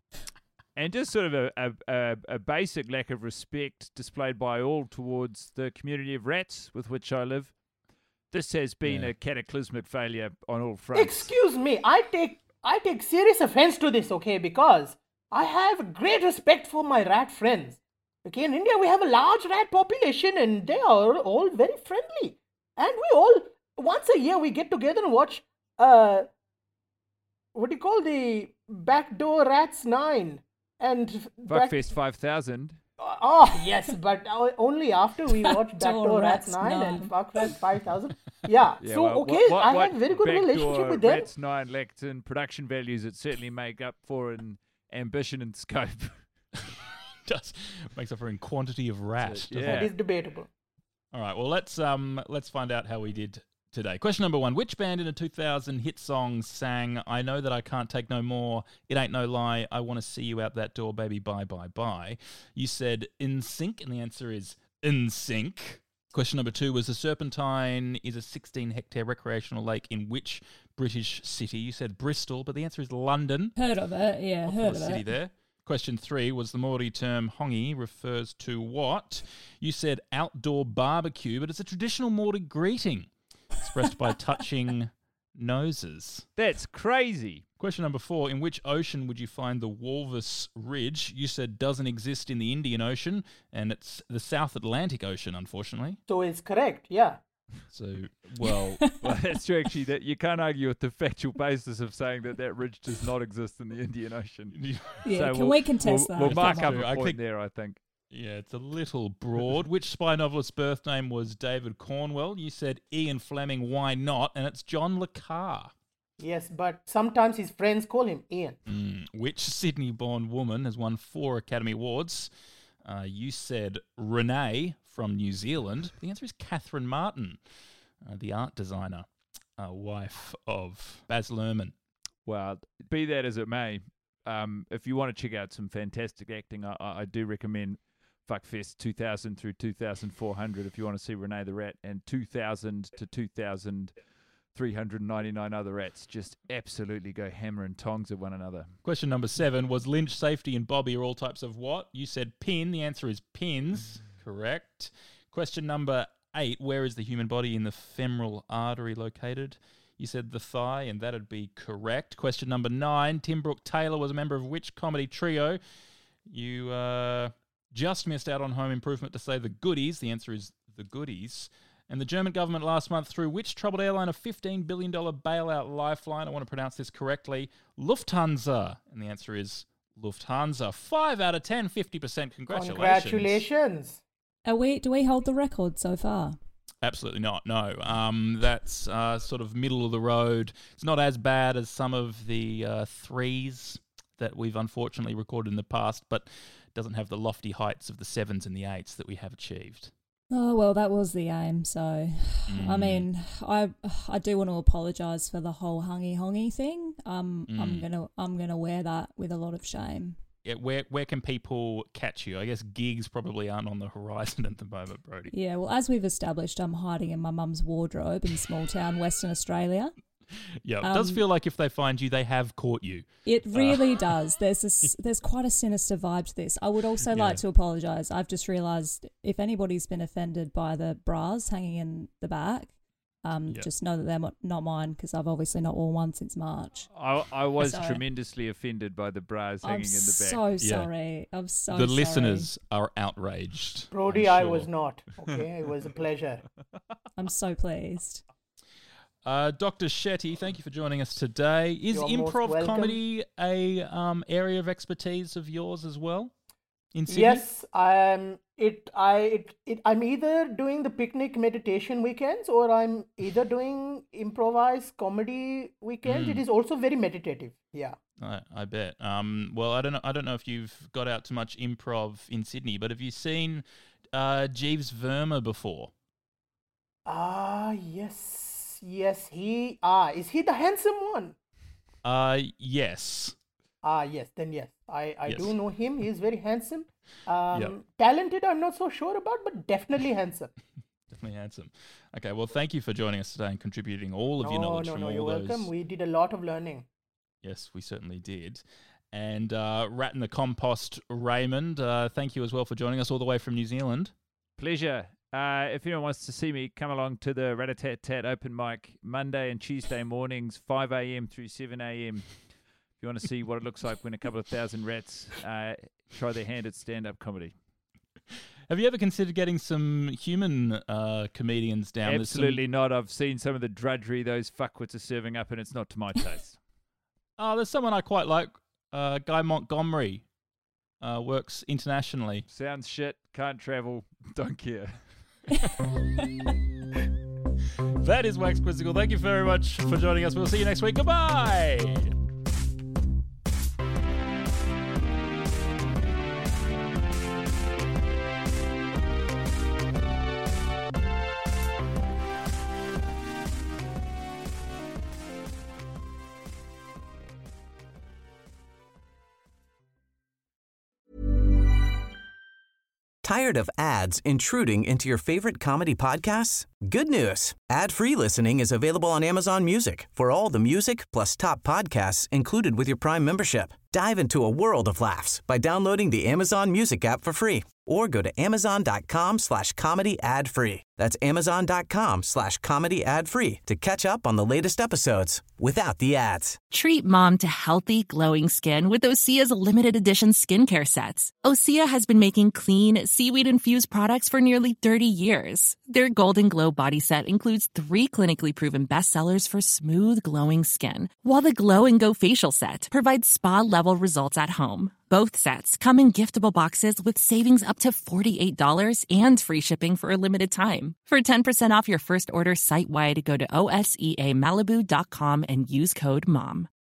and just sort of a, a, a, a basic lack of respect displayed by all towards the community of rats with which I live. This has been Yeah. a cataclysmic failure on all fronts. Excuse me, I take I take serious offense to this, okay, because I have great respect for my rat friends. Okay, in India we have a large rat population and they are all very friendly. And we all once a year we get together and watch uh what do you call the Backdoor Rats nine and back, Buckfest five thousand. Oh, yes, but uh, only after we watched Backdoor Rats nine and Fuckfest five thousand. Yeah, Yeah, so well, okay, what, what, I what have very good relationship Backdoor with them. Rats nine lacked in production values, it certainly make up for in ambition and scope. Just makes up for in quantity of rat. doesn't yeah. That is debatable. All right, well, let's um let's find out how we did today. Question number one. Which band in a two thousand hit song sang I Know That I Can't Take No More, It Ain't No Lie, I Want to See You Out That Door, Baby, Bye, Bye, Bye? You said N Sync, and the answer is N Sync. Question number two was the Serpentine is a sixteen hectare recreational lake in which British city? You said Bristol, but the answer is London. Heard of it, yeah, heard of City it. there. Question three was the Māori term hongi refers to what? You said outdoor barbecue, but it's a traditional Māori greeting expressed by touching noses. That's crazy. Question number four, in which ocean would you find the Walvis Ridge? You said doesn't exist in the Indian Ocean, and it's the South Atlantic Ocean, unfortunately. So it's correct, yeah. So, well, Well, that's true, actually. That you can't argue with the factual basis of saying that that ridge does not exist in the Indian Ocean. Yeah, So can we'll- we contest we'll, that? We'll mark up true. a I point think- there, I think. yeah, it's a little broad. Which spy novelist's birth name was David Cornwell? You said Ian Fleming, why not? And it's John Le Carre. Yes, but sometimes his friends call him Ian. Mm. Which Sydney-born woman has won four Academy Awards? Uh, you said Renee from New Zealand. The answer is Catherine Martin, uh, the art designer, uh, wife of Baz Luhrmann. Well, be that as it may, um, if you want to check out some fantastic acting, I, I I do recommend Fuckfest two thousand through two thousand four hundred if you want to see Renee the Rat, and two thousand to two thousand three hundred ninety-nine other rats just absolutely go hammer and tongs at one another. Question number seven was Lynch, Safety, and Bobby are all types of what? You said pin. The answer is pins. Correct. Question number eight, where is the human body in the femoral artery located? You said the thigh, and that'd be correct. Question number nine, Tim Brooke Taylor was a member of which comedy trio? You uh, just missed out on Home Improvement to say the Goodies. The answer is the Goodies. And the German government last month threw which troubled airline a fifteen billion dollars bailout lifeline? I want to pronounce this correctly. Lufthansa. And the answer is Lufthansa. Five out of ten, fifty percent. Congratulations. Congratulations. Are we? Do we hold the record so far? Absolutely not, no. Um, that's uh, sort of middle of the road. It's not as bad as some of the uh, threes that we've unfortunately recorded in the past, but doesn't have the lofty heights of the sevens and the eights that we have achieved. Oh well, that was the aim. So, Mm. I mean, I I do want to apologise for the whole hungy hongy thing. Um, I'm Mm. gonna I'm gonna wear that with a lot of shame. Yeah, where where can people catch you? I guess gigs probably aren't on the horizon at the moment, Brody. Yeah, well, as we've established, I'm hiding in my mum's wardrobe in small town Western Australia. Yeah, it does Um, feel like if they find you, they have caught you. It really does. There's this, there's quite a sinister vibe to this. I would also Yeah. like to apologise. I've just realised if anybody's been offended by the bras hanging in the back, um, Yeah. just know that they're mo- not mine because I've obviously not worn one since March. I, I was So- tremendously offended by the bras I'm hanging in the back. so Yeah. sorry. I'm so the sorry. listeners are outraged. Brody, I'm I sure. was not. Okay, it was a pleasure. I'm so pleased. Uh, Doctor Shetty, thank you for joining us today. Is You're most improv welcome. comedy a um, area of expertise of yours as well? In Sydney? Yes, I'm. It. I. It, it. I'm either doing the picnic meditation weekends, or I'm either doing improvised comedy weekends. Mm. It is also very meditative. Yeah. I, I bet. Um, well, I don't know. I don't know if you've got out to much improv in Sydney, but have you seen uh, Jeeves Verma before? Ah, yes, yes. He. Ah, is he the handsome one? Uh, yes. Ah, yes. Then yes, I. I Yes. do know him. He is very handsome. Um, Yep. talented. I'm not so sure about, but definitely handsome. Definitely handsome. Okay, well, thank you for joining us today and contributing all of your No, knowledge no, from no. all You're those. welcome. We did a lot of learning. Yes, we certainly did. And uh, Rat in the Compost, Raymond, uh, thank you as well for joining us all the way from New Zealand. Pleasure. Uh, if anyone wants to see me, come along to the Rat-a-tat-tat open mic Monday and Tuesday mornings, five a.m. through seven a.m. If you want to see what it looks like when a couple of thousand rats uh, try their hand at stand-up comedy. Have you ever considered getting some human uh, comedians down? There's some- Absolutely not. I've seen some of the drudgery those fuckwits are serving up, and it's not to my taste. Oh, there's someone I quite like, uh, Guy Montgomery. uh, works internationally. Sounds shit. Can't travel. Don't care. That is Wax Quizzical. Thank you very much for joining us. We'll see you next week. Goodbye. Tired of ads intruding into your favorite comedy podcasts? Good news. Ad-free listening is available on Amazon Music for all the music plus top podcasts included with your Prime membership. Dive into a world of laughs by downloading the Amazon Music app for free or go to amazon.com slash comedy ad free. That's amazon.com slash comedy ad free to catch up on the latest episodes without the ads. Treat mom to healthy, glowing skin with Osea's limited edition skincare sets. Osea has been making clean, seaweed-infused products for nearly thirty years. Their Golden Glow body set includes three clinically proven bestsellers for smooth, glowing skin, while the Glow and Go facial set provides spa-level results at home. Both sets come in giftable boxes with savings up to forty-eight dollars and free shipping for a limited time. For ten percent off your first order site-wide, go to O S E A Malibu dot com and use code MOM.